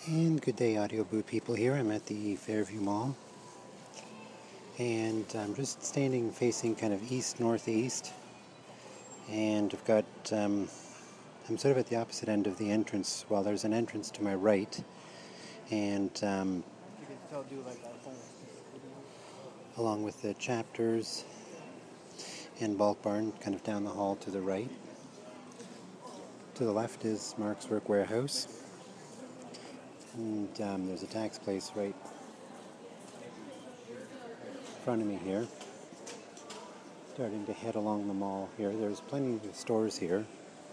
And good day, Audio Boo people here. I'm at the Fairview Mall, and I'm just standing facing kind of east-northeast, and I'm sort of at the opposite end of the entrance. Well, there's an entrance to my right, and along with the Chapters and Bulk Barn, kind of down the hall to the right. To the left is Mark's Work Warehouse, and there's a tax place right in front of me here. Starting to head along the mall here. There's plenty of stores here.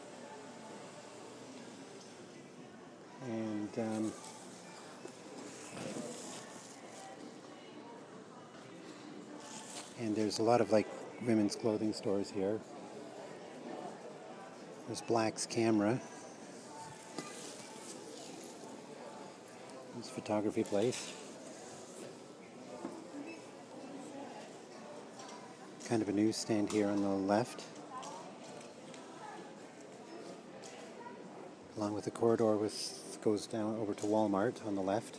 And there's a lot of women's clothing stores here. There's Black's Camera. There's Photography Place. Kind of a newsstand here on the left. Along with the corridor goes down over to Walmart on the left.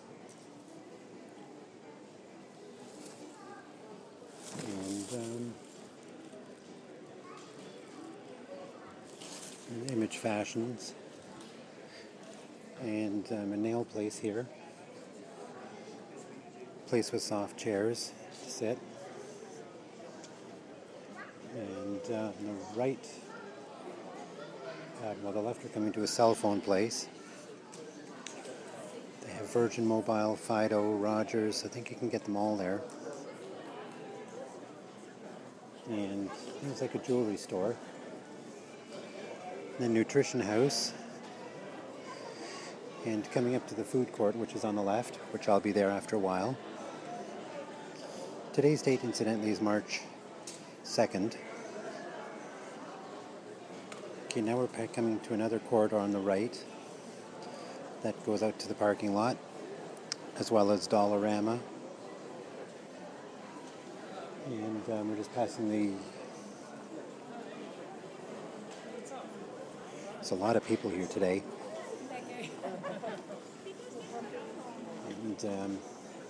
And Image Fashions. And a nail place here. Place with soft chairs to sit. And on the right, the left, we're coming to a cell phone place. They have Virgin Mobile, Fido, Rogers. I think you can get them all there. And it's like a jewelry store. Then Nutrition House. And coming up to the food court, which is on the left, which I'll be there after a while. Today's date, incidentally, is March 2nd. Okay, now we're coming to another corridor on the right that goes out to the parking lot, as well as Dollarama. And we're just passing There's a lot of people here today. And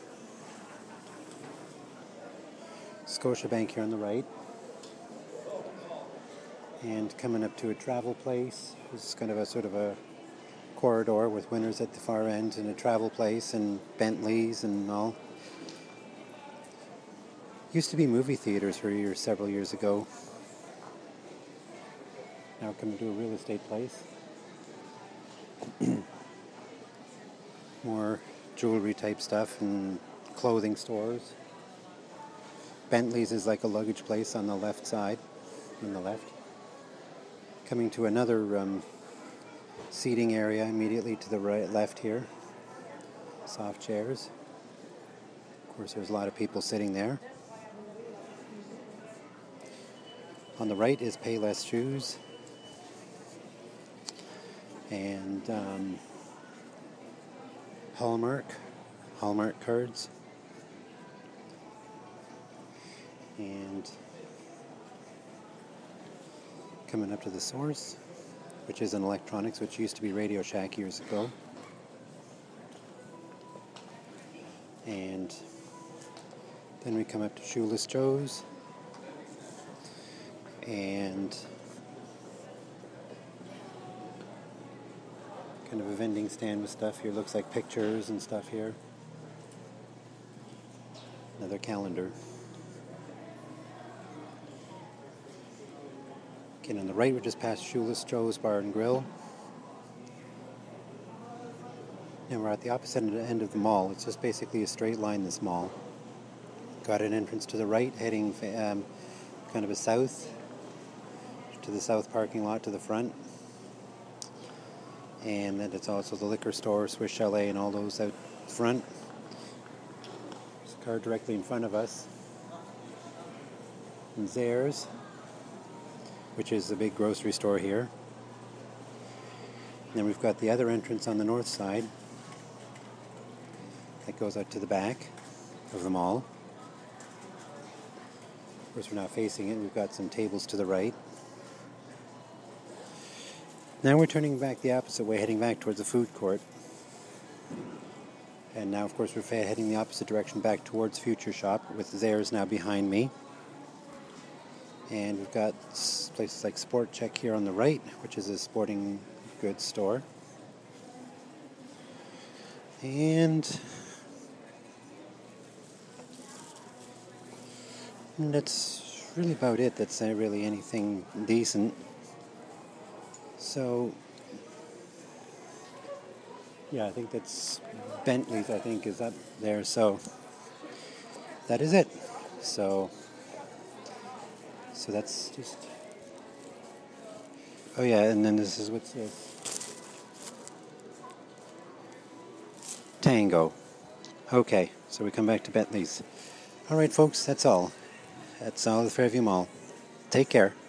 Scotiabank here on the right. And coming up to a travel place. It's kind of a sort of a corridor with Winners at the far end and a travel place and Bentleys and all. Used to be movie theaters here several years ago. Now coming to a real estate place. More jewelry type stuff and clothing stores. Bentleys is like a luggage place on the left side, on the left. Coming to another seating area immediately to the left here. Soft chairs. Of course, there's a lot of people sitting there. On the right is Payless Shoes. And Hallmark cards. And coming up to the Source, which is an electronics, which used to be Radio Shack years ago. And then we come up to Shoeless Joe's. And kind of a vending stand with stuff here. Looks like pictures and stuff here. Another calendar. Okay, on the right, we're just past Shoeless Joe's Bar and Grill. And we're at the opposite end of the mall. It's just basically a straight line, this mall. Got an entrance to the right, heading kind of south, to the south parking lot to the front. And then it's also the liquor store, Swiss Chalet, and all those out front. There's a car directly in front of us. And Zehrs, which is the big grocery store here. And then we've got the other entrance on the north side that goes out to the back of the mall. Of course, we're not facing it. We've got some tables to the right. Now we're turning back the opposite way, heading back towards the food court. And now, of course, we're heading the opposite direction back towards Future Shop, with Zayre's now behind me. And we've got places like Sport Check here on the right, which is a sporting goods store. And that's really about it. That's not really anything decent. So, yeah, I think that's Bentley's, I think, is up there. So, that is it. So that's just... Oh, yeah, and then this is what's this. Tango. Okay, so we come back to Bentley's. All right, folks, that's all. That's all at the Fairview Mall. Take care.